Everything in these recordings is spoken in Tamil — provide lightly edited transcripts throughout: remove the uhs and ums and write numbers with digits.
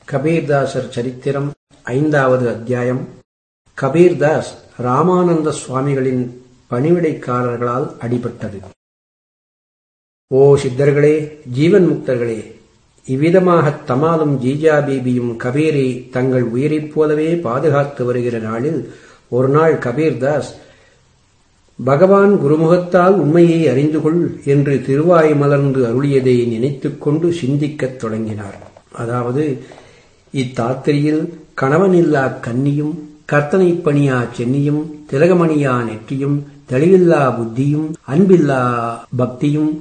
கபீர்தாசர் சரித்திரம் 5வது அத்தியாயம். கபீர்தாஸ் ராமானந்த சுவாமிகளின் பணிவிடைக்காரர்களால் அடிபட்டது. ஓ சித்தர்களே, ஜீவன் முக்தர்களே, இவ்விதமாக தமாலும் ஜீஜா பீபியும் கபீரை தங்கள் உயிரைப் போலவே பாதுகாத்து வருகிற நாளில் ஒரு நாள் கபீர்தாஸ், பகவான் குருமுகத்தால் உண்மையை அறிந்து கொள் என்று திருவாய் மலர்ந்து அருளியதை நினைத்துக் கொண்டு சிந்திக்கத் தொடங்கினார். அதாவது, இத்தாத்திரியில் கணவனில்லா கன்னியும், கர்த்தனை பணியா சென்னியும், திலகமணியா நெற்றியும், தெளிவில்லா புத்தியும், அன்பில்லா பக்தியும்,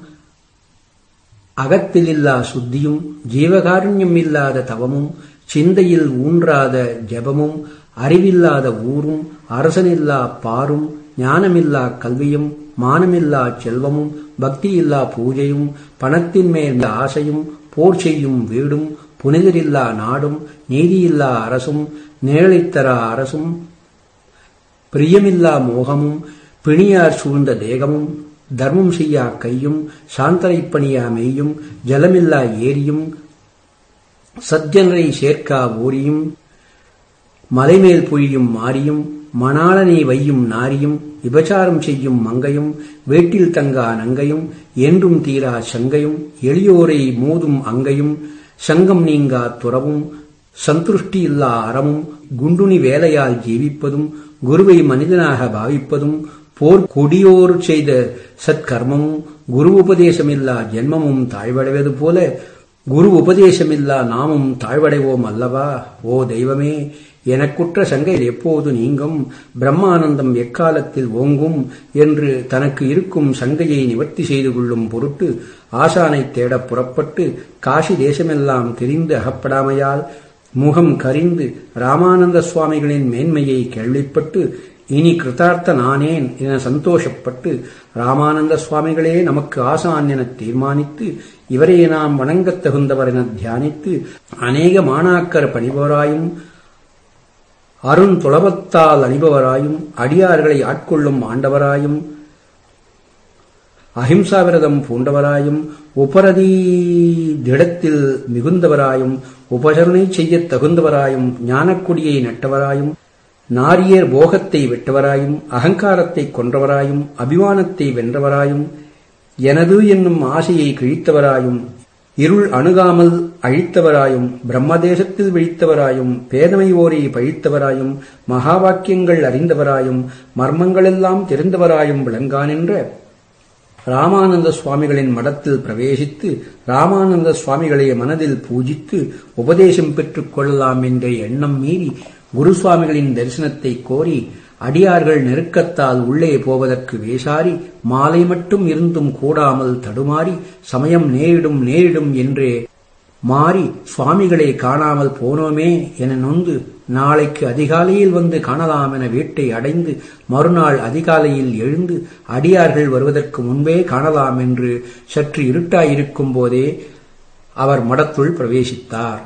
அகத்திலில்லா சுத்தியும், ஜீவகாருண்யம் இல்லாத தவமும், சிந்தையில் ஊன்றாத ஜபமும், அறிவில்லாத ஊரும், அரசனில்லா பாரும், ஞானமில்லா கல்வியும், மானமில்லா செல்வமும், பக்தியில்லா பூஜையும், பணத்தின் மேல் ஆசையும், போர் செய்யும் வீடும், புனிதரில்லா நாடும், நீதியில்லா அரசும், நேழைத்தரா அரசும், பிரியமில்லா மோகமும், பிணியார் சூழ்ந்த தேகமும், தர்மம் செய்யா கையும், சாந்தரை பணியா மெய்யும், ஜலமில்லா ஏரியும், சத்ஜனரை சேர்க்கா ஊரியும், மலைமேல் பொழியும் மாரியும், மணாளனை வையும் நாரியும், விபச்சாரம் செய்யும் மங்கையும், வேட்டில் தங்கா நங்கையும், என்றும் தீரா சங்கையும், எளியோரை மோதும் அங்கையும், சங்கம் நீங்கா துறவும், சந்துஷ்டியில்லா அறமும், குண்டுனி வேலையால் ஜீவிப்பதும், குருவை மனிதனாக பாவிப்பதும், போர் கொடியோர் செய்த சத்கர்மமும், குரு உபதேசமில்லா ஜென்மமும் தாழ்வடைவது போல குரு உபதேசமில்லா நாமும் தாழ்வடைவோம் அல்லவா? ஓ தெய்வமே, எனக்குற்ற சங்கை எப்போது நீங்கும், பிரம்மானந்தம் எக்காலத்தில் ஓங்கும் என்று தனக்கு இருக்கும் சங்கையை நிவர்த்தி செய்து கொள்ளும் பொருட்டு ஆசானை தேடப் புறப்பட்டு காசி தேசமெல்லாம் தெரிந்து அகப்படாமையால் முகம் கரிந்து ராமானந்த சுவாமிகளின் மேன்மையை கேள்விப்பட்டு இனி கிருதார்த்த நானேன் என சந்தோஷப்பட்டு, ராமானந்த சுவாமிகளே நமக்கு ஆசான் என தீர்மானித்து, இவரே நாம் வணங்கத் தகுந்தவர் என தியானித்து, அநேக மாணாக்கர் பணிபவராயும், அருண்துளபத்தால் அணிபவராயும், அடியார்களை ஆட்கொள்ளும் ஆண்டவராயும், அஹிம்சாவிரதம் பூண்டவராயும், உபரதி திடத்தில் மிகுந்தவராயும், உபசரணை செய்யத் தகுந்தவராயும், ஞானக்குடியை நட்டவராயும், நாரியர் போகத்தை வெட்டவராயும், அகங்காரத்தை கொன்றவராயும், அபிமானத்தை வென்றவராயும், எனது என்னும் ஆசையை கிழித்தவராயும், இருள் அணுகாமல் அழித்தவராயும், பிரம்மதேசத்தில் விழித்தவராயும், பேதமையோரை பழித்தவராயும், மகா வாக்கியங்கள் அறிந்தவராயும், மர்மங்களெல்லாம் தெரிந்தவராயும் விளங்கானென்ற ராமானந்த சுவாமிகளின் மடத்தில் பிரவேசித்து, ராமானந்த சுவாமிகளை மனதில் பூஜித்து உபதேசம் பெற்றுக் கொள்ளலாம் என்ற எண்ணம் மீறி குருசுவாமிகளின் தரிசனத்தை கோரி, அடியார்கள் நெருக்கத்தால் உள்ளே போவதற்கு வேசாரி, மாலை மட்டும் இருந்தும் கூடாமல் தடுமாறி, சமயம் நேரிடும் என்றே மாறி, சுவாமிகளை காணாமல் போனோமே என நொந்து, நாளைக்கு அதிகாலையில் வந்து காணலாம் என வீட்டை அடைந்து, மறுநாள் அதிகாலையில் எழுந்து அடியார்கள் வருவதற்கு முன்பே காணலாம் என்று சற்று இருட்டாயிருக்கும் போதே அவர் மடத்துள் பிரவேசித்தார்.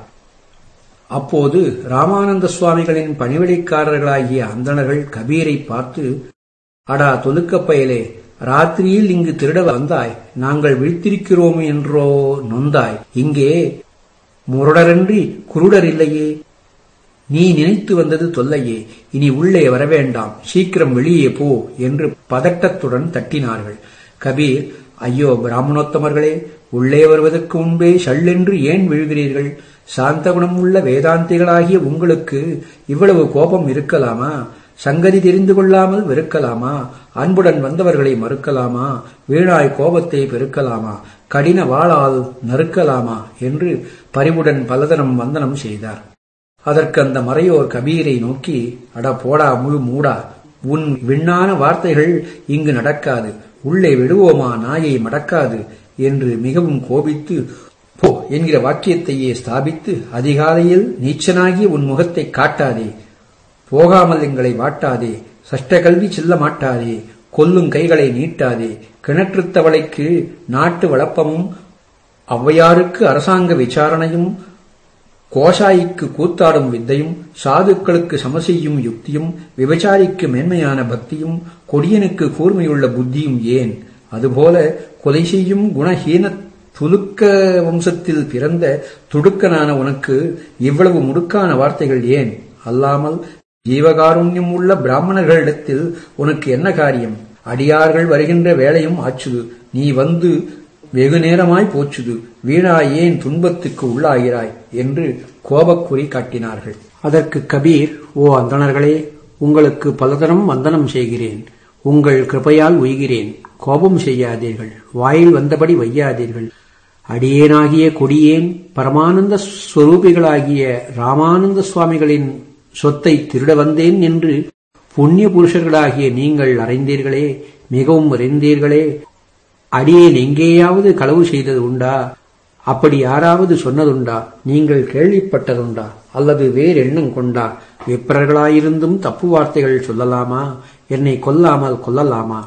அப்போது ராமானந்த சுவாமிகளின் பணிவிடைக்காரர்களாகிய அந்தணர்கள் கபீரை பார்த்து, அடா தொலுக்கப் பயலே, ராத்திரியில் இங்கு திருட வந்தாய், நாங்கள் விழித்திருக்கிறோம் என்றோ நொந்தாய், இங்கே முரடரன்றி குருடர் இல்லையே, நீ நினைத்து வந்தது தொல்லையே, இனி உள்ளே வரவேண்டாம், சீக்கிரம் வெளியே போ என்று பதட்டத்துடன் தட்டினார்கள். கபீர், ஐயோ பிராமணோத்தமர்களே, உள்ளே வருவதற்கு முன்பே ஷள்ளென்று ஏன் விழுகிறீர்கள்? சாந்த குணம் உள்ள வேதாந்திகளாகிய உங்களுக்கு இவ்வளவு கோபம் இருக்கலாமா? சங்கதி தெரிந்து கொள்ளாமல் வெறுக்கலாமா? அன்புடன் வந்தவர்களை மறுக்கலாமா? வீணாய் கோபத்தை பெருக்கலாமா? கடின வாளால் நறுக்கலாமா என்று பரிவுடன் பலதரம் வந்தனம் செய்தார். அதற்கு அந்த மறையோர் கபீரை நோக்கி, அட போடா முழு மூடா, உன் விண்ணான வார்த்தைகள் இங்கு நடக்காது, உள்ளே விடுவோமா நாயை மடக்காது என்று மிகவும் கோபித்து, போ என்கிற வாக்கியத்தையே ஸ்தாபித்து, அதிகாலையில் நீச்சனாகிய உன் முகத்தை காட்டாதே, போகாமல் எங்களை வாட்டாதே, சஷ்ட கல்வி செல்ல மாட்டாதே, கொல்லும் கைகளை நீட்டாதே, கிணற்றுத் தவளைக்கு நாட்டு வளப்பமும், ஔவையாருக்கு அரசாங்க விசாரணையும், கோஷாய்க்கு கூத்தாடும் வித்தையும், சாதுக்களுக்கு சமசெய்யும் யுக்தியும், விபச்சாரிக்கு மேன்மையான பக்தியும், கொடியனுக்கு கூர்மையுள்ள புத்தியும் ஏன்? அதுபோல கொலை செய்யும் குணஹீன துலுக்க வம்சத்தில் பிறந்த துடுக்கனான உனக்கு இவ்வளவு முடுக்கான வார்த்தைகள் ஏன்? அல்லாமல் ஜீவகாருண்யம் உள்ள பிராமணர்களிடத்தில் உனக்கு என்ன காரியம்? அடியார்கள் வருகின்ற வேளையும் ஆச்சுது, நீ வந்து வெகு நேரமாய் போச்சுது, வீணாய் ஏன் துன்பத்துக்கு உள்ளாகிறாய் என்று கோபக்குறி காட்டினார்கள். அதற்கு கபீர், ஓ அந்தணர்களே, உங்களுக்கு பலதரம் வந்தனம் செய்கிறேன், உங்கள் கிருபையால் உய்கிறேன், கோபம் செய்யாதீர்கள், வாயில் வந்தபடி வையாதீர்கள். அடியேனாகிய கொடியேன் பரமானந்த ஸ்வரூபிகளாகிய ராமானந்த சுவாமிகளின் சொத்தை திருட வந்தேன் என்று புண்ணிய புருஷர்களாகிய நீங்கள் அறிந்தீர்களே, மிகவும் அறிந்தீர்களே. அடியேன் எங்கேயாவது களவு செய்தது உண்டா? அப்படி யாராவது சொன்னதுண்டா? நீங்கள் கேள்விப்பட்டதுண்டா? அல்லது வேறெண்ணம் கொண்டா? விப்ரர்களாயிருந்தும் தப்பு வார்த்தைகள் சொல்லலாமா? என்னை கொல்லாமல் கொல்லலாமா?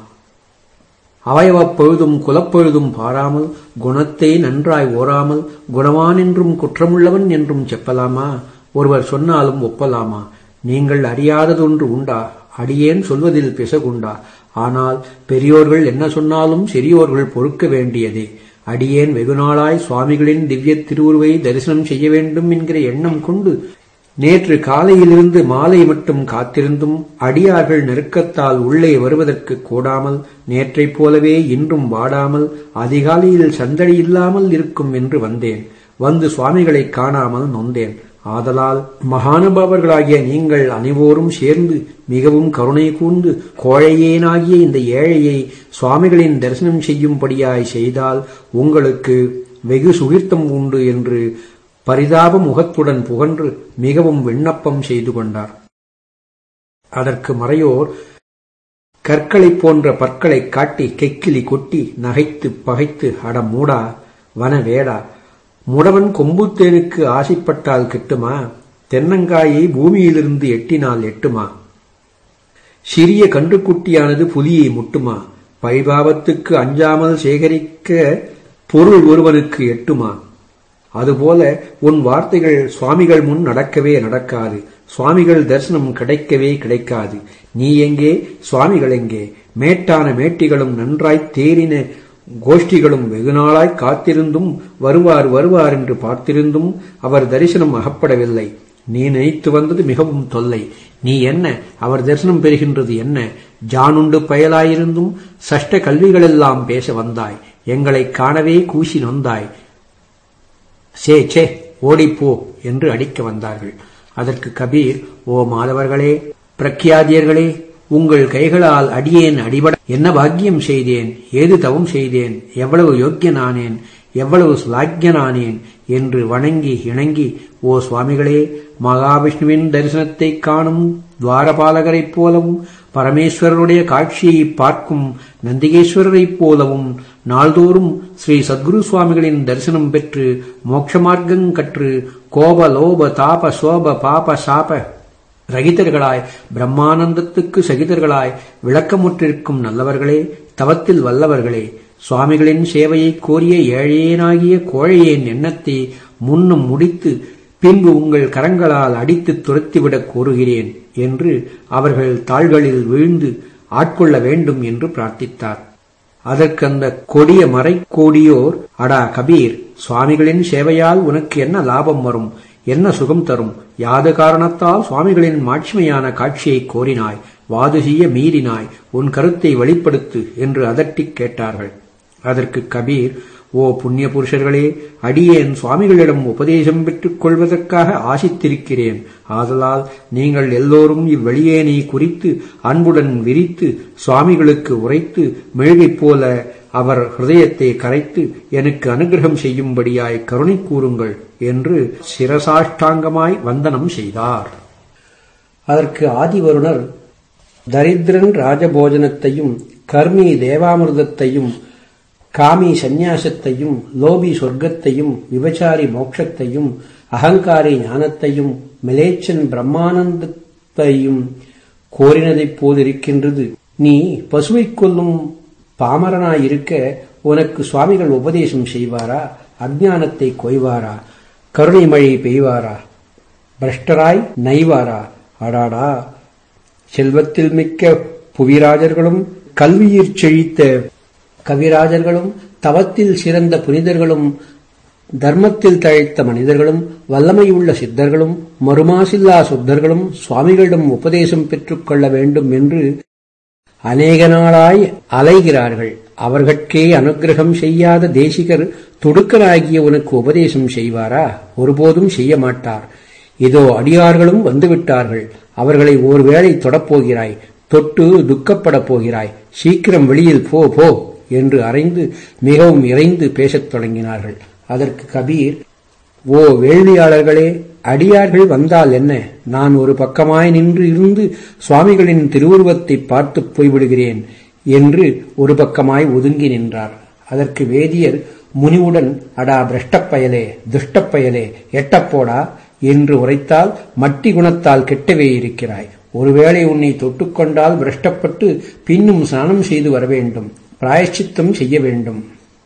அவயவப் பொழுதும் குலப்பொழுதும் பாராமல் குணத்தை நன்றாய் ஓராமல் குணவான் என்றும் குற்றமுள்ளவன் என்றும் செப்பலாமா? ஒருவர் சொன்னாலும் ஒப்பலாமா? நீங்கள் அறியாததொன்று உண்டா? அடியேன் சொல்வதில் பிசகுண்டா? ஆனால் பெரியோர்கள் என்ன சொன்னாலும் சிறியோர்கள் பொறுக்க வேண்டியதே. அடியேன் வெகுநாளாய் சுவாமிகளின் திவ்ய திருவுருவை தரிசனம் செய்ய வேண்டும் என்கிற எண்ணம் கொண்டு நேற்று காலையிலிருந்து மாலை மட்டும் காத்திருந்தும் அடியார்கள் நெருக்கத்தால் உள்ளே வருவதற்கு கூடாமல் நேற்றைப் போலவே இன்றும் வாடாமல் அதிகாலையில் சந்தடி இல்லாமல் இருக்கும் என்று வந்தேன். வந்து சுவாமிகளை காணாமல் நொந்தேன். ஆதலால் மகானுபாவர்களாகிய நீங்கள் அனைவோரும் சேர்ந்து மிகவும் கருணை கூர்ந்து கோழையேனாகிய இந்த ஏழையை சுவாமிகளின் தரிசனம் செய்யும்படியாய் செய்தால் உங்களுக்கு வெகு சுகிர்த்தம் உண்டு என்று பரிதாப முகத்துடன் புகன்று மிகவும் விண்ணப்பம் செய்து கொண்டார். அதற்கு மறையோர் கற்களைப் போன்ற பற்களைக் காட்டி கெக்கிலி கொட்டி நகைத்து பகைத்து, அட மூடா, வனவேடா, முடவன் கொம்புத்தேனுக்கு ஆசைப்பட்டால் கிட்டுமா? தென்னங்காயை பூமியிலிருந்து எட்டினால் எட்டுமா? சிறிய கன்றுக்குட்டியானது புலியை முட்டுமா? பழிபாவத்துக்கு அஞ்சாமல் சேகரிக்க பொருள் ஒருவனுக்கு எட்டுமா? அதுபோல உன் வார்த்தைகள் சுவாமிகள் முன் நடக்கவே நடக்காது, சுவாமிகள் தரிசனம் கிடைக்கவே கிடைக்காது. நீ எங்கே, சுவாமிகள் எங்கே? மேட்டான மேட்டிகளும் நன்றாய்த் தேறின கோஷ்டிகளும் வெகுநாளாய் காத்திருந்தும் வருவார் வருவார் என்று பார்த்திருந்தும் அவர் தரிசனம் அகப்படவில்லை. நீ நினைத்து வந்தது மிகவும் தொல்லை. நீ என்ன, அவர் தரிசனம் பெறுகின்றது என்ன? ஜானுண்டு பயலாயிருந்தும் சஷ்ட கல்விகளெல்லாம் பேச வந்தாய், எங்களைக் காணவே கூசி நொந்தாய். சே ஓடிப்போ என்று அடிக்க வந்தார்கள். அதற்கு கபீர், ஓ மாதவர்களே, பிரக்யாதியர்களே, உங்கள் கைகளால் அடியேன் அடிபட என்ன பாக்கியம் செய்தேன், ஏது தவம் செய்தேன், எவ்வளவு யோக்கியனானேன், எவ்வளவு சுலாக்கியனானேன் என்று வணங்கி இணங்கி, ஓ சுவாமிகளே, மகாவிஷ்ணுவின் தரிசனத்தைக் காணும் துவாரபாலகரைப் போலவும் பரமேஸ்வரருடைய காட்சியை பார்க்கும் நந்திகேஸ்வரரைப் போலவும் நாள்தோறும் ஸ்ரீ சத்குரு சுவாமிகளின் தரிசனம் பெற்று மோட்சமார்க்கம் கற்று கோப லோப தாப சோப பாப சாப ரகிதர்களாய் பிரம்மானந்தத்துக்கு சகிதர்களாய் விளக்கமுற்றிருக்கும் நல்லவர்களே, தவத்தில் வல்லவர்களே, சுவாமிகளின் சேவையை கோரிய ஏழையேனாகிய கோழையேன் எண்ணத்தை முன்னும் முடித்து பின்பு உங்கள் கரங்களால் அடித்து துரத்திவிடக் கோருகிறேன் என்று அவர்கள் தாள்களில் வீழ்ந்து ஆட்கொள்ள வேண்டும் என்று பிரார்த்தித்தார். அதற்கு அந்த கொடிய மறை கோடியோர், அடா கபீர், சுவாமிகளின் சேவையால் உனக்கு என்ன லாபம் வரும், என்ன சுகம் தரும்? யாது காரணத்தால் சுவாமிகளின் மாட்சிமையான காட்சியை கோரினாய், வாது செய்ய மீறினாய், உன் கருத்தை வெளிப்படுத்து என்று அதட்டிக் கேட்டார்கள். அதற்கு கபீர், ஓ புண்ணிய புருஷர்களே, அடியேன் சுவாமிகளிடம் உபதேசம் பெற்றுக் கொள்வதற்காக ஆசித்திருக்கிறேன். ஆதலால் நீங்கள் எல்லோரும் இவ்வெளியேனை குறித்து அன்புடன் விரித்து சுவாமிகளுக்கு உரைத்து மெழுகை போல அவர் ஹிருதயத்தை கரைத்து எனக்கு அனுகிரகம் செய்யும்படியாய் கருணை கூறுங்கள் என்று சிரசாஷ்டாங்கமாய் வந்தனம் செய்தார். அதற்கு ஆதிவருணர் தரித்திரன் ராஜபோஜனத்தையும் கர்மி தேவாமிர்தத்தையும் காமி சந்நியாசத்தையும் லோபி சொர்க்கத்தையும் விபச்சாரி மோட்சத்தையும் அகங்காரி ஞானத்தையும் மிலேச்சன் பிரம்மானந்தத்தையும் கோரினதைப் போதிருக்கின்றது. நீ பசுவைக் கொல்லும் பாமரனாயிருக்க உனக்கு சுவாமிகள் உபதேசம் செய்வாரா? அஞ்ஞானத்தை கொய்வாரா? கருணை மழை பெய்வாரா? பிரஷ்டராய் நைவாரா? அடாடா, செல்வத்தில் மிக்க புவிராஜர்களும் கல்வியிற் செழித்த கவிராஜர்களும் தவத்தில் சிறந்த புனிதர்களும் தர்மத்தில் தழைத்த மனிதர்களும் வல்லமையுள்ள சித்தர்களும் மறுமாசில்லா சுத்தர்களும் சுவாமிகளிடம் உபதேசம் பெற்றுக் கொள்ள வேண்டும் என்று அநேக நாளாய் அலைகிறார்கள். அவர்கட்கே அனுக்கிரகம் செய்யாத தேசிகர் துடுக்கனாகிய உனக்கு உபதேசம் செய்வாரா? ஒருபோதும் செய்ய மாட்டார். இதோ அடியார்களும் வந்துவிட்டார்கள். அவர்களை ஒருவேளை தொடப்போகிறாய், தொட்டு துக்கப்படப் போகிறாய். சீக்கிரம் வெளியில் போ போ என்று அறைந்து மிகவும் இறைந்து பேசத் தொடங்கினார்கள். அதற்கு கபீர், ஓ வேள்வியாளர்களே, அடியார்கள் வந்தால் என்ன? நான் ஒரு பக்கமாய் நின்று இருந்து சுவாமிகளின் திருவுருவத்தை பார்த்து போய்விடுகிறேன் என்று ஒரு பக்கமாய் ஒதுங்கி நின்றார். அதற்கு வேதியர் முனிவுடன், அடா பிரஷ்டப்பயலே, துஷ்டப்பயலே, எட்டப்போடா என்று உரைத்தால் மட்டி குணத்தால் கெட்டவே இருக்கிறாய். ஒருவேளை உன்னை தொட்டுக்கொண்டால் பிரஷ்டப்பட்டு பின்னும் ஸ்நானம் செய்து வர வேண்டும், பிராயச்சித்தம் செய்ய வேண்டும்.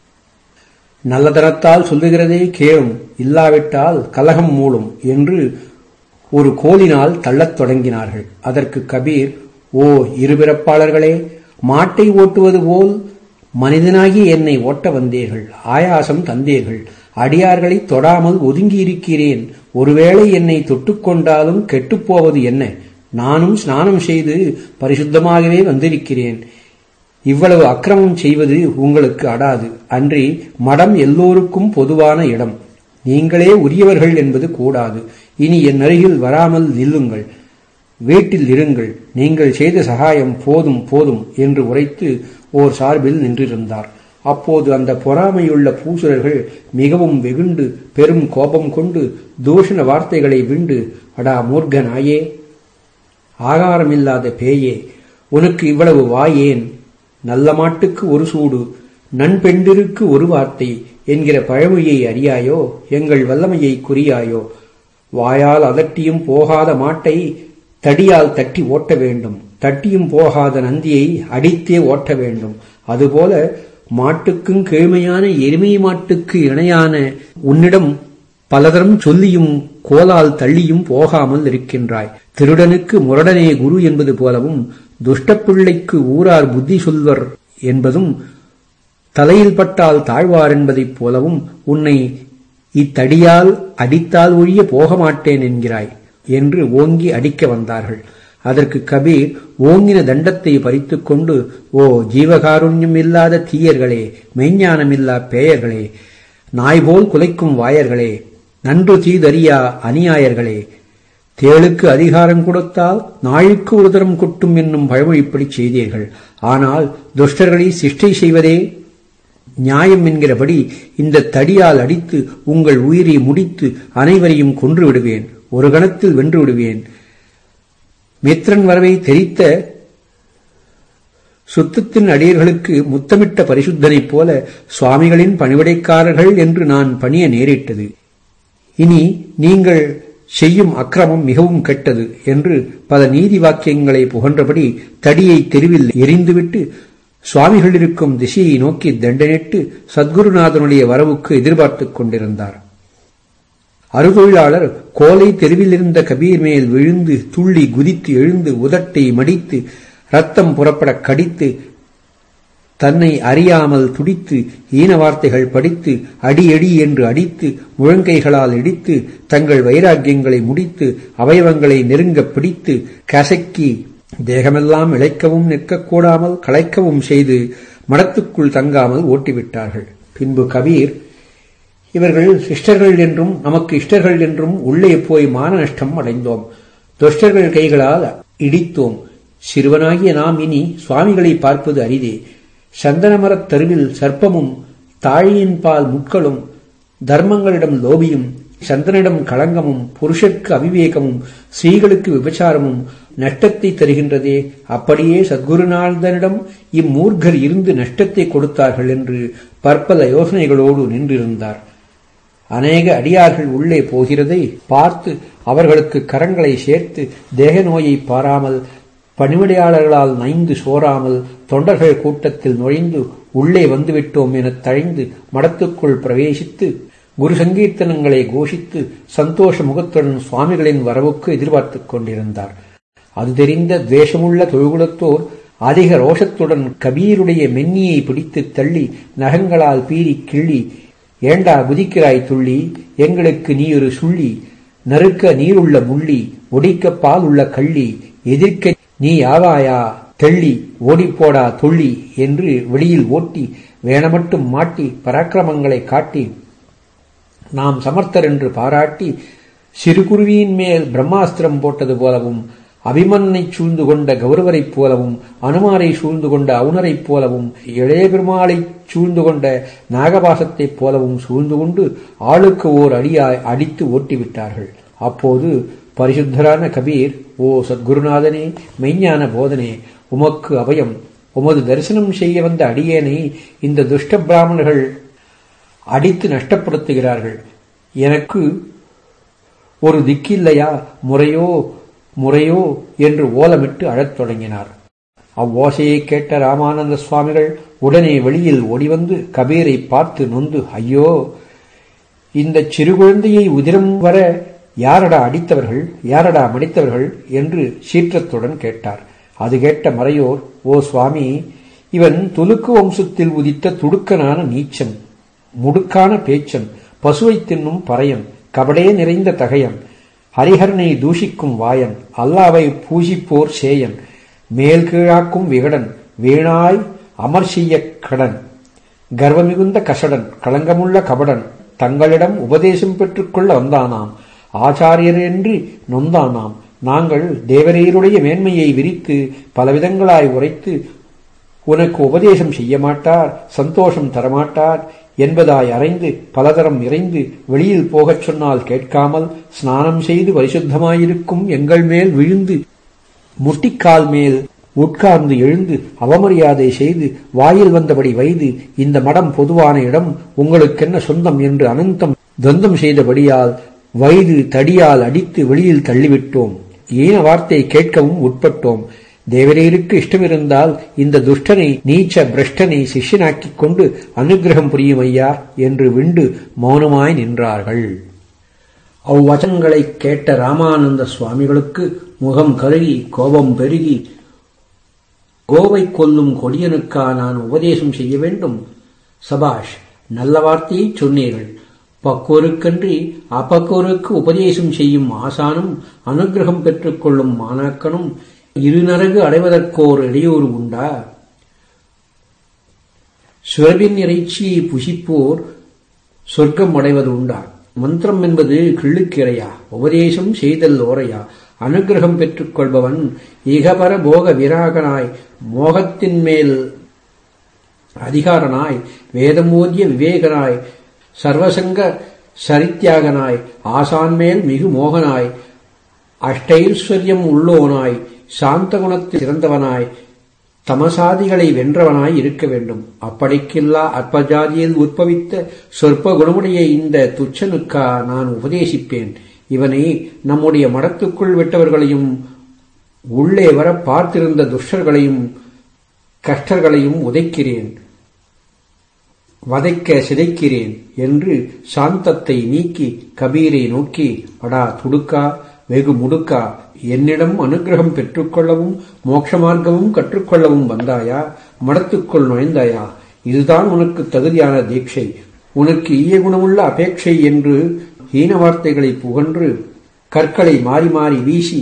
நல்லதனத்தால் சொல்லுகிறதே கேளும், இல்லாவிட்டால் கலகம் மூளும் என்று ஒரு கோலினால் தள்ளத் தொடங்கினார்கள். அதற்கு கபீர், ஓ இருபிறப்பாளர்களே, மாட்டை ஓட்டுவது போல் மனிதனாகி என்னை ஓட்ட வந்தீர்கள், ஆயாசம் தந்தீர்கள். அடியார்களை தொடாமல் ஒதுங்கியிருக்கிறேன். ஒருவேளை என்னை தொட்டுக்கொண்டாலும் கெட்டுப்போவது என்ன? நானும் ஸ்நானம் செய்து பரிசுத்தமாகவே வந்திருக்கிறேன். இவ்வளவு அக்கிரமம் செய்வது உங்களுக்கு அடாது. அன்றி மடம் எல்லோருக்கும் பொதுவான இடம். நீங்களே உரியவர்கள் என்பது கூடாது. இனி என் அருகில் வராமல் நில்லுங்கள், வீட்டில் இருங்கள். நீங்கள் செய்த சகாயம் போதும் போதும் என்று உரைத்து ஓர் சார்பில் நின்றிருந்தார். அப்போது அந்த பொறாமையுள்ள பூசுரர்கள் மிகவும் வெகுண்டு பெரும் கோபம் கொண்டு தூஷண வார்த்தைகளை விண்டு, அடா மூர்க்க நாயே, ஆகாரமில்லாத பேயே, உனக்கு இவ்வளவு வாயேன்? நல்ல மாட்டுக்கு ஒரு சூடு, நண்பெண்டிற்கு ஒரு வார்த்தை என்கிற பழமொழியை அறியாயோ? எங்கள் வல்லமையை குறியாயோ? வாயால் அதட்டியும் போகாத மாட்டை தடியால் தட்டி ஓட்ட வேண்டும், தட்டியும் போகாத நந்தியை அடித்தே ஓட்ட வேண்டும். அதுபோல மாட்டுக்கும் கீழ்மையான எருமை மாட்டுக்கு இணையான உன்னிடம் பலதரம் சொல்லியும் கோலால் தள்ளியும் போகாமல் இருக்கின்றாய். திருடனுக்கு முரடனே குரு என்பது போலவும், துஷ்டப்பிள்ளைக்கு ஊரார் புத்தி சொல்வர் என்பதும், தலையில் பட்டால் தாழ்வார் என்பதைப் போலவும் உன்னை இத்தடியால் அடித்தால் ஒழிய போக மாட்டேன் என்கிறாய் என்று ஓங்கி அடிக்க வந்தார்கள். அதற்கு கபீர் ஓங்கின தண்டத்தை பறித்துக் கொண்டு, ஓ ஜீவகாருண்யம் இல்லாத தீயர்களே, மெய்ஞானமில்லா பேயர்களே, நாய்போல் குலைக்கும் வாயர்களே, நன்று தீதறியா அநியாயர்களே, தேளுக்கு அதிகாரம் கொடுத்தால் நாளுக்கு ஒரு தரம் கொட்டும் என்னும் பழமொழிப்படி செய்தீர்கள். ஆனால் துஷ்டர்களை சிஷ்டை செய்வதே நியாயம் என்கிறபடி இந்த தடியால் அடித்து உங்கள் உயிரை முடித்து அனைவரையும் கொன்று விடுவேன், ஒரு கணத்தில் வென்று விடுவேன். மித்ரன் வரவை தெரித்த சுத்தத்தின் அடியர்களுக்கு முத்தமிட்ட பரிசுத்தனைப் போல சுவாமிகளின் பணிவிடைக்காரர்கள் என்று நான் பணிய நேரிட்டது. இனி நீங்கள் செய்யும் அக்கிரமம் மிகவும் கெட்டது என்று பல நீதி வாக்கியங்களை புகன்றபடி தடியை தெருவில் எரிந்துவிட்டு சுவாமிகள் இருக்கும் திசையை நோக்கி தண்டனிட்டு சத்குருநாதனுடைய வரவுக்கு எதிர்பார்த்துக் கொண்டிருந்தார். அறுதொழிலாளர் கோலை தெருவில் இருந்த கபீர் மேல் விழுந்து துள்ளி குதித்து எழுந்து உதட்டை மடித்து ரத்தம் புறப்பட கடித்து தன்னை அறியாமல் துடித்து ஈன வார்த்தைகள் படித்து அடியடி என்று அடித்து முழங்கைகளால் இடித்து தங்கள் வைராக்கியங்களை முடித்து அவயவங்களை நெருங்க பிடித்து கசக்கி தேகமெல்லாம் இழைக்கவும் நிற்கக்கூடாமல் களைக்கவும் செய்து மடத்துக்குள் தங்காமல் ஓட்டிவிட்டார்கள். பின்பு கபீர், இவர்கள் சிஷ்டர்கள் என்றும் நமக்கு இஷ்டர்கள் என்றும் உள்ளே போய் மான நஷ்டம் அடைந்தோம். துஷ்டர்கள் கைகளால் இடித்தோம். சிறுவனாகிய நாம் இனி சுவாமிகளை பார்ப்பது அரிதே. சந்தனமரத் தருவில் சர்ப்பமும் தாழியின் பால் முட்களும் தர்மங்களிடம் லோபியும் சந்தனிடம் களங்கமும் புருஷர்க்கு அவிவேகமும் ஸ்ரீகளுக்கு விபச்சாரமும் நஷ்டத்தை தருகின்றதே. அப்படியே சத்குருநாதனிடம் இம்மூர்கர் இருந்து நஷ்டத்தை கொடுத்தார்கள் என்று பற்பல யோசனைகளோடு நின்றிருந்தார். அநேக அடியார்கள் உள்ளே போகிறதை பார்த்து அவர்களுக்கு கரங்களை சேர்த்து தேக நோயை பாராமல் பணிவிடையாளர்களால் நைந்து சோராமல் தொண்டர்கள் கூட்டத்தில் நுழைந்து உள்ளே வந்துவிட்டோம் எனத் தழைந்து மடத்துக்குள் பிரவேசித்து குரு சங்கீர்த்தனங்களை கோஷித்து சந்தோஷ முகத்துடன் சுவாமிகளின் வரவுக்கு எதிர்பார்த்துக் கொண்டிருந்தார். அது தெரிந்த துவேஷமுள்ள தொழுகுலத்தோர் அதிக ரோஷத்துடன் கபீருடைய மென்னியை பிடித்து தள்ளி நகங்களால் பீறி கிள்ளி, ஏண்டா குதிக்கிறாய் துள்ளி, எங்களுக்கு நீ ஒரு சுள்ளி, நறுக்க நீருள்ள முள்ளி, ஒடிக்க பால் உள்ள கள்ளி, எதிர்க்க நீ ஆவாயா தெள்ளி, ஓடிப்போடா துள்ளி என்று வெளியில் ஓட்டி வேணமட்டும் மாட்டி பராக்கிரமங்களை காட்டி நாம் சமர்த்தர் என்று பாராட்டி, சிறுகுருவியின் மேல் பிரம்மாஸ்திரம் போட்டது போலவும், அபிமன்னை சூழ்ந்து கொண்ட கௌரவரைப் போலவும், அனுமாரை சூழ்ந்து கொண்ட அவுணரைப் போலவும், இளைய பெருமாளை சூழ்ந்து கொண்ட நாகபாசத்தைப் போலவும் சூழ்ந்து கொண்டு ஆளுக்கு ஓர் அடியாய் அடித்து ஓட்டிவிட்டார்கள். அப்போது பரிசுத்தரான கபீர், ஓ சத்குருநாதனே, மெய்ஞான போதனே, உமக்கு அபயம், உமது தரிசனம் செய்ய வந்த அடியேனை இந்த துஷ்ட பிராமணர்கள் அடித்து நஷ்டப்படுத்துகிறார்கள். எனக்கு ஒரு திக்கில்லையா, முறையோ முறையோ என்று ஓலமிட்டு அழத் தொடங்கினார். அவ்வோசையை கேட்ட ராமானந்த சுவாமிகள் உடனே வெளியில் ஓடிவந்து கபீரை பார்த்து நொந்து, ஐயோ, இந்த சிறு குழந்தையை உதிரம் வர யாரடா அடித்தவர்கள், யாரடா மடித்தவர்கள் என்று சீற்றத்துடன் கேட்டார். அது கேட்ட மறையோர், ஓ சுவாமி, இவன் துலுக்கு வம்சத்தில் உதித்த துடுக்கனான நீச்சன், முடுக்கான பேச்சன், பசுவை தின்னும் பறையன், கபடே நிறைந்த தகையன், ஹரிஹரனை தூஷிக்கும் வாயன், அல்லாவை பூஜிப்போர் சேயன், மேல் கீழாக்கும் விகடன், வீணாய் அமர் செய்ய கடன், கர்வமிகுந்த கசடன், களங்கமுள்ள கபடன், தங்களிடம் உபதேசம் பெற்றுக்கொள்ள வந்தானாம், ஆச்சாரியரென்றி நொந்தானாம். நாங்கள் தேவரீருடைய மேன்மையை விரித்து பலவிதங்களாய் உரைத்து உனக்கு உபதேசம் செய்ய மாட்டார், சந்தோஷம் தரமாட்டார் என்பதாய் அறைந்து பலதரம் இறைந்து வெளியில் போகச் சொன்னால் கேட்காமல் ஸ்நானம் செய்து பரிசுத்தமாயிருக்கும் எங்கள் மேல் விழுந்து முட்டிக்கால் மேல் உட்கார்ந்து எழுந்து அவமரியாதை செய்து வாயில் வந்தபடி வைது, இந்த மடம் பொதுவான இடம், உங்களுக்கென்ன சொந்தம் என்று அனந்தம் துவந்தம் செய்தபடியால் வைது தடியால் அடித்து வெளியில் தள்ளிவிட்டோம். ஈன வார்த்தை கேட்கவும் உட்பட்டோம். தேவரீருக்கு இஷ்டமிருந்தால் இந்த துஷ்டனை, நீச்ச பிரஷ்டனை சிஷ்யனாக்கிக் கொண்டு அனுகிரகம் புரியும் ஐயா என்று விண்டு மௌனமாய் நின்றார்கள். அவ்வச்சங்களைக் கேட்ட ராமானந்த சுவாமிகளுக்கு முகம் கருகி கோபம் பெருகி, கோவை கொல்லும் கொடியனுக்கா நான் உபதேசம் செய்ய வேண்டும்? சபாஷ், நல்ல வார்த்தையை சொன்னீர்கள். பக்கோருக்கன்றி அப்பக்கோருக்கு உபதேசம் செய்யும் ஆசானும் அனுகிரகம் பெற்றுக் கொள்ளும் மாணாக்கனும் இருநரகு அடைவதற்கோர் இடையூறு உண்டா? சுரபின் இறைச்சியை புசிப்போர் சொர்க்கம் அடைவது உண்டா? மந்திரம் என்பது கிள்ளுக்கிறையா? உபதேசம் செய்தல் ஓரையா? அனுகிரகம் பெற்றுக் கொள்பவன் இகபர போக விராகனாய், மோகத்தின் மேல் அதிகாரனாய், வேதமோதிய விவேகனாய், சர்வசங்க சரித்தியாகனாய், ஆசான் மேல் மிகு மோகனாய், அஷ்டைஸ்வர்யம் உள்ளோனாய், சாந்த குணத்தில் சிறந்தவனாய், தமசாதிகளை வென்றவனாய் இருக்க வேண்டும். அப்படிக்கில்லா அற்பஜாதியில் உற்பவித்த சொற்ப குணமுடைய இந்த துச்சனுக்கா நான் உபதேசிப்பேன்? இவனை நம்முடைய மடத்துக்குள் விட்டவர்களையும் உள்ளே வர பார்த்திருந்த துஷ்டர்களையும் கஷ்டர்களையும் உதைக்கிறேன், வதைக்க சிதைக்கிறேன் என்று சாந்தத்தை நீக்கி கபீரை நோக்கி, அடா துடுக்கா, வெகு முடுக்கா, என்னிடம் அனுகிரகம் பெற்றுக்கொள்ளவும் மோட்ச மார்க்கமும் கற்றுக்கொள்ளவும் வந்தாயா? மடத்துக்குள் நுழைந்தாயா? இதுதான் உனக்கு தகுதியான தீட்சை, உனக்கு ஈய குணமுள்ள அபேட்சை என்று ஹீன வார்த்தைகளை புகன்று கற்களை மாறி மாறி வீசி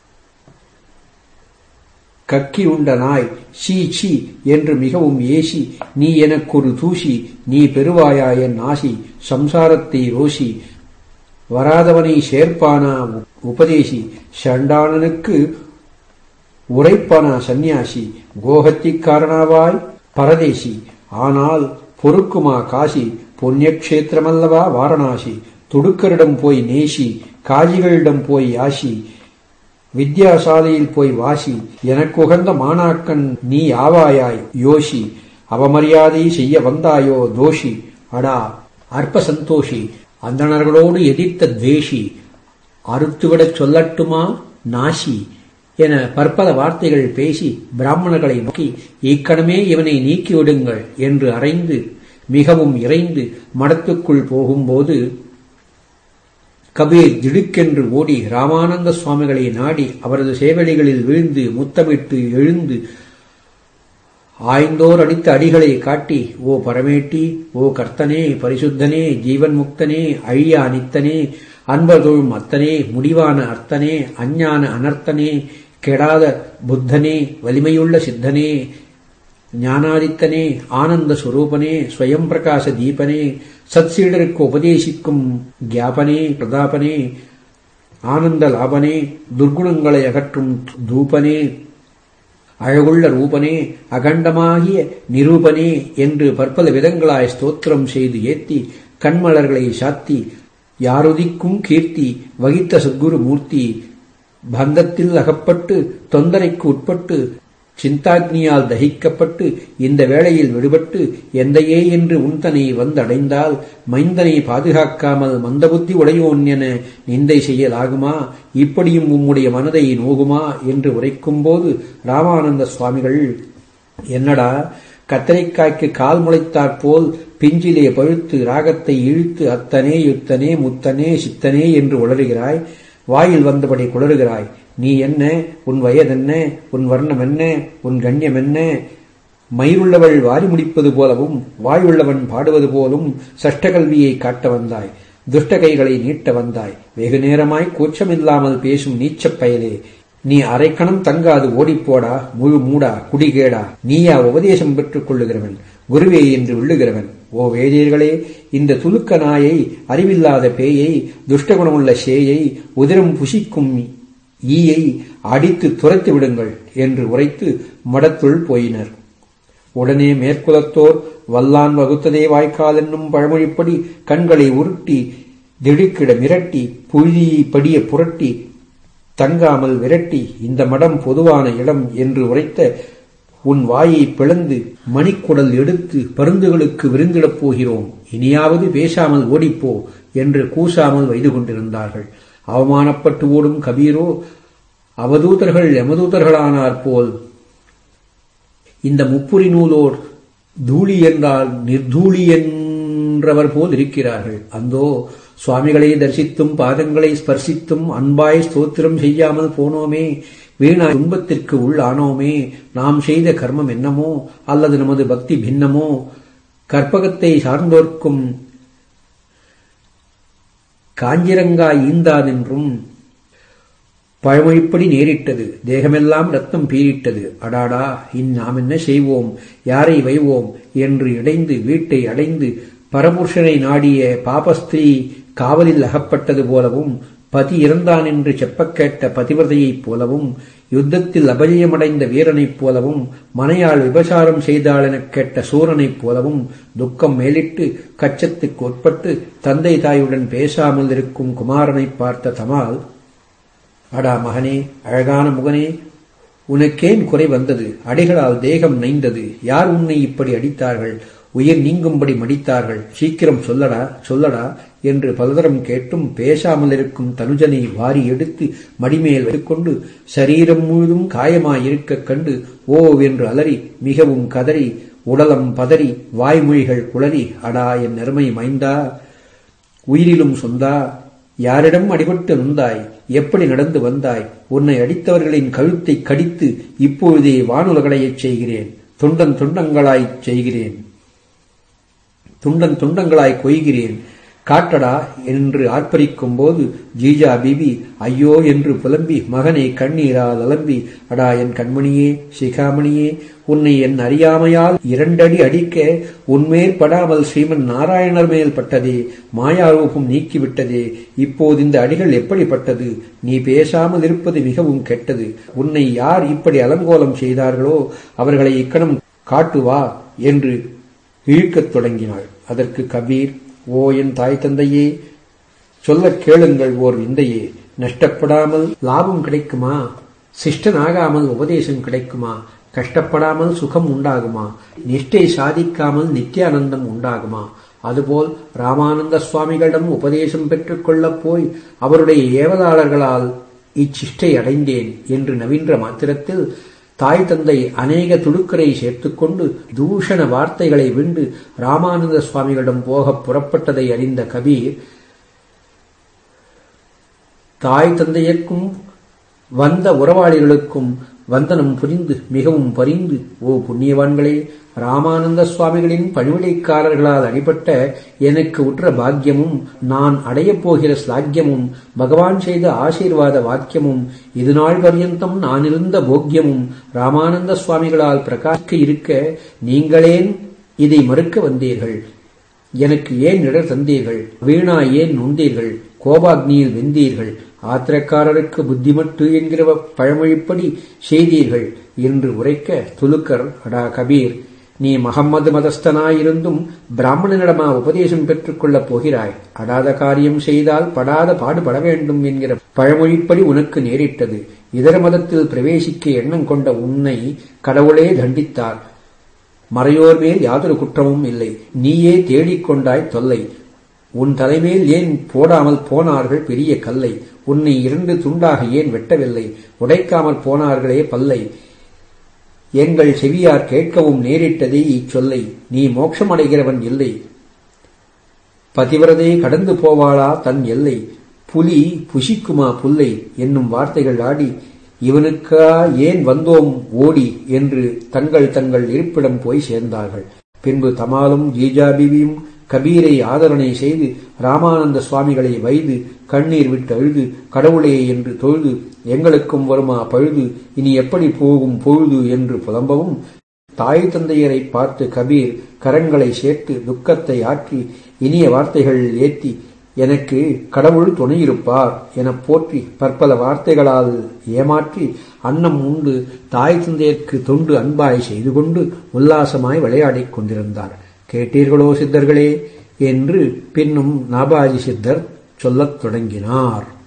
கக்கி உண்ட நாய், சீ சீ என்று மிகவும் ஏசி, நீ எனக்கொரு தூசி, நீ பெறுவாயா என் ஆசி, சம்சாரத்தை ரோசி, வராதவனை சேர்ப்பானா உபதேசி, சண்டாளனுக்கு உரைப்பானா சந்நியாசி, கோஹத்திக்காரனாவாய் பரதேசி, ஆனால் பொறுக்குமா காசி, புண்ணியக்ஷேத்திரமல்லவா வாரணாசி, துடுக்கரிடம் போய் நேசி, காஜிகளிடம் போய் யாசி, வித்யாசாலையில் போய் வாசி, எனக்கு உகந்த மாணாக்கன் நீ ஆவாயாய் யோசி, அவமரியாதை செய்ய வந்தாயோ தோஷி, அடா அற்ப சந்தோஷி, அந்தணர்களோடு எதிர்த்த துவேஷி, அறுத்துவிடச் சொல்லட்டுமா நாசி என பற்பல வார்த்தைகள் பேசி பிராமணர்களை நோக்கி, இக்கணமே இவனை நீக்கிவிடுங்கள் என்று அறைந்து மிகவும் இறைந்து மடத்துக்குள் போகும்போது கபீர் திடுக்கென்று ஓடி ராமானந்த சுவாமிகளை நாடி அவரது சேவடிகளில் வீழ்ந்து முத்தமிட்டு எழுந்து ஆய்ந்தோர் அடித்த அடிகளை காட்டி, ஓ பரமேட்டி, ஓ கர்த்தனே, பரிசுத்தனே, ஜீவன் முக்தனே, அழியா அனித்தனே, அன்பர்தொழும் அத்தனே, முடிவான அர்த்தனே, அஞ்ஞான அனர்த்தனே, கெடாத புத்தனே, வலிமையுள்ள சித்தனே, ஞானாதித்தனே, ஆனந்த சுரூபனே, ஸ்வயம் பிரகாச தீபனே, சத்சீடருக்கு உபதேசிக்கும் கியாபனே, பிரதாபனே, ஆனந்த லாபனே, துர்குணங்களை அகற்றும் தூபனே, அழகுள்ள ரூபனே, அகண்டமாகிய நிரூபனே என்று பற்பல விதங்களாய் ஸ்தோத்திரம் செய்து ஏத்தி கண்மலர்களை சாத்தி யாருதிக்கும் கீர்த்தி வகித்த சத்குரு மூர்த்தி, பந்தத்தில் அகப்பட்டு தொந்தரைக்கு உட்பட்டு சிந்தாக்னியால் தகிக்கப்பட்டு இந்த வேளையில் விடுபட்டு எந்தையே என்று உன்தனை வந்தடைந்தால் மைந்தனை பாதுகாக்காமல் மந்தபுத்தி உடையோன் என நிந்தை செய்யலாகுமா? இப்படியும் உம்முடைய மனதை நோகுமா என்று உரைக்கும்போது ராமானந்த சுவாமிகள், என்னடா கத்தரிக்காய்க்கு கால் முளைத்தாற்போல் பிஞ்சிலே பழுத்து ராகத்தை இழுத்து அத்தனே யுத்தனே முத்தனே சித்தனே என்று உளறுகிறாய், வாயில் வந்தபடி குளறுகிறாய். நீ என்ன, உன் வயதென்ன, உன் வர்ணம் என்ன, உன் கண்ணியம் என்ன? மயிருள்ளவள் வாரி முடிப்பது போலவும் வாயுள்ளவன் பாடுவது போலும் சஷ்டகல்வியை காட்ட வந்தாய், துஷ்ட கைகளை நீட்ட வந்தாய். வெகு நேரமாய் கூச்சமில்லாமல் பேசும் நீச்சப் பயலே, நீ அரைக்கணம் தங்காது ஓடிப்போடா, முழு மூடா, குடிகேடா, நீயா உபதேசம் பெற்றுக் கொள்ளுகிறவன், குருவே என்று விள்ளுகிறவன். ஓ வேதியர்களே, இந்த துலுக்க நாயை, அறிவில்லாத பேயை, துஷ்டகுணமுள்ள சேயை, உதிரம் புசிக்கும் ஈயை அடித்து துரைத்து விடுங்கள் என்று உரைத்து மடத்துள் போயினர். உடனே மேற்குலத்தோர் வல்லான் வகுத்ததே வாய்க்கால் என்னும் பழமொழிப்படி கண்களை உருட்டி திடுக்கிட மிரட்டி புழுதியை படிய புரட்டி தங்காமல் விரட்டி இந்த மடம் பொதுவான இடம் என்று உரைத்த உன் வாயை பிளந்து மணிக்குடல் எடுத்து பருந்துகளுக்கு விருந்திடப் போகிறோம், இனியாவது பேசாமல் ஓடிப்போ என்று கூசாமல் வைது கொண்டிருந்தார்கள். அவமானப்பட்டு ஓடும் கபீரோ அவதூதர்கள் எமதூதர்களானார் போல் இந்த முப்புரி நூலோர் தூளி என்றால் நிர்தூளி என்றவர் போல் இருக்கிறார்கள். அந்தோ சுவாமிகளை தரிசித்தும் பாதங்களை ஸ்பர்சித்தும் அன்பாய் ஸ்தோத்திரம் செய்யாமல் போனோமே, வீணாய் துன்பத்திற்கு உள்ளானோமே. நாம் செய்த கர்மம் என்னமோ அல்லது நமது பக்தி பின்னமோ? கற்பகத்தை சார்ந்தோர்க்கும் காஞ்சிரங்காய் ஈந்தாதென்றும் பழமொழிப்படி நேரிட்டது. தேகமெல்லாம் ரத்தம் பீரிட்டது. அடாடா, நாம் என்ன செய்வோம், யாரை வைவோம் என்று இடைந்து வீட்டை அடைந்து பரபுருஷனை நாடிய பாபஸ்திரீ காவலில் அகப்பட்டது போலவும், பதி இறந்தான் என்று செப்பக் கேட்ட பதிவிரதையைப் போலவும், யுத்தத்தில் அபஜயமடைந்த வீரனைப் போலவும், மனையால் விபசாரம் செய்தாள் எனக் கேட்ட சூரனைப் போலவும் துக்கம் மேலிட்டு கச்சத்துக்கு உட்பட்டு தந்தை தாயுடன் பேசாமல் இருக்கும் குமாரனை பார்த்த தமால், அடா மகனே, அழகான முகனே, உனக்கேன் குறை வந்தது? அடிகளால் தேகம் நைந்தது. யார் உன்னை இப்படி அடித்தார்கள்? உயிர் நீங்கும்படி மடித்தார்கள். சீக்கிரம் சொல்லடா சொல்லடா என்று பலதரம் கேட்டும் பேசாமல் இருக்கும் தனுஜனை வாரி எடுத்து மடிமேல் வைத்துக்கொண்டு சரீரம் முழுதும் காயமாயிருக்க கண்டு ஓவென்று அலறி மிகவும் கதறி உடலம் பதறி வாய்மொழிகள் குளறி, அடா என் அருமை மைந்தா, உயிரிலும் சொந்தா, யாரிடம் அடிபட்டு நொந்தாய்? எப்படி நடந்து வந்தாய்? உன்னை அடித்தவர்களின் கழுத்தை கடித்து இப்பொழுதே வானுலகடையச் செய்கிறேன், துண்டன் துண்டங்களாய்ச் செய்கிறேன், துண்டன் துண்டங்களாய் கொய்கிறேன், காட்டடா என்று ஆர்ப்பரிக்கும் போது ஜீஜா பிபி ஐயோ என்று புலம்பி மகனை கண்ணீரால் அலம்பி, அடா என் கண்மணியே, சிகாமணியே, உன்னை என் அறியாமையால் 2 அடி அடிக்க உன்மேல் படாமல் ஸ்ரீமன் நாராயணர் மேல் பட்டதே, மாயாரூபம் நீக்கிவிட்டதே, இப்போது இந்த அடிகள் எப்படிப்பட்டது? நீ பேசாமல் இருப்பது மிகவும் கெட்டது. உன்னை யார் இப்படி அலங்கோலம் செய்தார்களோ அவர்களை இக்கணம் காட்டுவா என்று இழுக்கத் தொடங்கினாள். அதற்கு கபீர், ஓ என் தாய் தந்தையே, சொல்லக் கேளுங்கள் ஓர் விந்தையே, நஷ்டப்படாமல் லாபம் கிடைக்குமா? சிஷ்டனாகாமல் உபதேசம் கிடைக்குமா? கஷ்டப்படாமல் சுகம் உண்டாகுமா? நிஷ்டை சாதிக்காமல் நித்தியானந்தம் உண்டாகுமா? அதுபோல் ராமானந்த சுவாமிகளிடம் உபதேசம் பெற்றுக் கொள்ளப் போய் அவருடைய ஏவலாளர்களால் இச்சிஷ்டை அடைந்தேன் என்று நவீன்ற மாத்திரத்தில் தாய் தந்தை அநேக துடுக்கரை சேர்த்துக்கொண்டு தூஷண வார்த்தைகளை விண்டு ராமானந்த சுவாமிகளிடம் போகப் புறப்பட்டதை அறிந்த கபீர், தாய் தந்தையர்க்கும் வந்த உறவாளிகளுக்கும் வந்தனம் புரிந்து மிகவும் பரிந்து, ஓ புண்ணியவான்களே, ராமானந்த சுவாமிகளின் பணிவிடைக்காரர்களால் அடிபட்ட எனக்கு உற்ற பாக்கியமும் நான் அடையப் போகிற ஸ்லாக்கியமும் பகவான் செய்த ஆசீர்வாத வாக்கியமும் இதுநாள் பர்யந்தம் நானிருந்த போக்கியமும் ராமானந்த சுவாமிகளால் பிரகாசிக்க இருக்க நீங்களேன் இதை மறுக்க வந்தீர்கள்? எனக்கு ஏன் இடர் தந்தீர்கள்? வீணா ஏன் நொந்தீர்கள்? கோபாக்னியில் வெந்தீர்கள்? ஆத்திரக்காரருக்கு புத்திமட்டு என்கிற பழமொழிப்படி செய்தீர்கள் என்று உரைக்க துலுக்கர், அடா கபீர், நீ மகம்மது மதஸ்தனாயிருந்தும் பிராமணனிடமா உபதேசம் பெற்றுக் கொள்ளப் போகிறாய்? அடாத காரியம் செய்தால் படாத பாடுபட வேண்டும் என்கிற பழமொழிப்படி உனக்கு நேரிட்டது. இதர மதத்தில் பிரவேசிக்க எண்ணம் கொண்ட உன்னை கடவுளே தண்டித்தார். மறையோர் மேல் யாதொரு குற்றமும் இல்லை. நீயே தேடிக்கொண்டாய் தொல்லை. உன் தலைமேல் ஏன் போடாமல் போனார்கள் பெரிய கல்லை? உன்னை 2 துண்டாக ஏன் வெட்டவில்லை? உடைக்காமல் போனார்களே பல்லை. எங்கள் செவியார் கேட்கவும் நேரிட்டதே இச்சொல்லை. நீ மோட்சமடைகிறவன் இல்லை. பதிவிரதே கடந்து போவாளா தன் எல்லை? புலி புசிக்குமா புல்லை என்னும் வார்த்தைகள் ஆடி, இவனுக்கா ஏன் வந்தோம் ஓடி என்று தங்கள் இருப்பிடம் போய் சேர்ந்தார்கள். பின்பு தமாலும் ஜீஜாபிபியும் கபீரை ஆதரணை செய்து ராமானந்த சுவாமிகளை வைது கண்ணீர் விட்டு அழுது, கடவுளே என்று தொழுது, எங்களுக்கும் வருமா பழுது, இனி எப்படி போகும் பொழுது என்று புலம்பவும், தாய் தந்தையரை பார்த்து கபீர் கரங்களை சேர்த்து துக்கத்தை ஆற்றி இனிய வார்த்தைகள் ஏற்றி, எனக்கு கடவுள் துணையிருப்பார் எனப் போற்றி பற்பல வார்த்தைகளால் ஏமாற்றி அன்னம் உண்டு தாய் தந்தையருக்கு தொண்டு அன்பாய் செய்து கொண்டு உல்லாசமாய் விளையாடிக் கொண்டிருந்தார். கேட்டீர்களோ சித்தர்களே என்று பின்னும் நாபாஜி சித்தர் சொல்லத் தொடங்கினார்.